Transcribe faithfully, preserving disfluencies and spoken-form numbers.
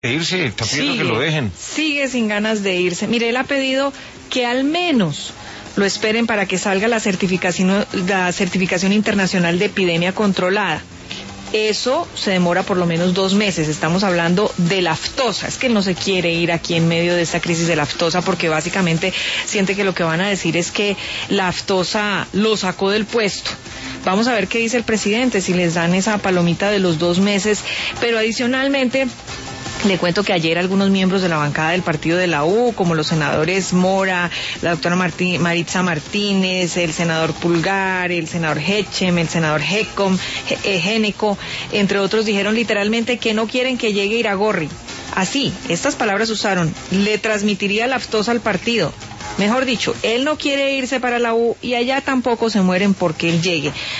de irse, está pidiendo sigue, que lo dejen. Sigue sin ganas de irse. Mire, él ha pedido que al menos lo esperen para que salga la certificación, la certificación internacional de epidemia controlada. Eso se demora por lo menos dos meses. Estamos hablando de la aftosa. Es que él no se quiere ir aquí en medio de esta crisis de la aftosa porque básicamente siente que lo que van a decir es que la aftosa lo sacó del puesto. Vamos a ver qué dice el presidente, si les dan esa palomita de los dos meses. Pero adicionalmente, le cuento que ayer algunos miembros de la bancada del partido de la U, como los senadores Mora, la doctora Martí, Maritza Martínez, el senador Pulgar, el senador Hechem, el senador Hecom, Géneco, entre otros, dijeron literalmente que no quieren que llegue Iragorri. Así, estas palabras usaron, le transmitiría la aftosa al partido. Mejor dicho, él no quiere irse para la U y allá tampoco se mueren porque él llegue.